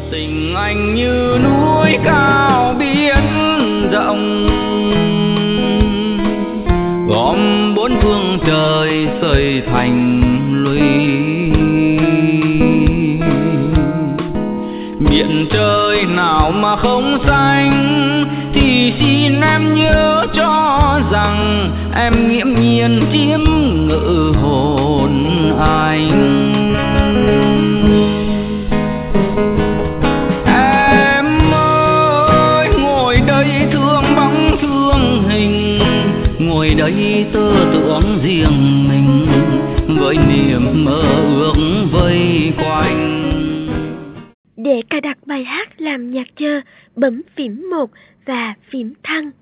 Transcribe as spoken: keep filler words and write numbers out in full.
Tình anh như núi cao biển rộng, gom bốn phương trời xây thành lũy. Biển trời nào mà không xanh, thì xin em nhớ cho rằng em nghiễm nhiên chiếm ngự hồn anh. Em ơi ngồi đây thương bóng thương hình, ngồi đây tơ tưởng riêng mình, với niềm mơ ước vây quanh. Để cài đặt bài hát làm nhạc chờ, bấm phím một và phím thăng.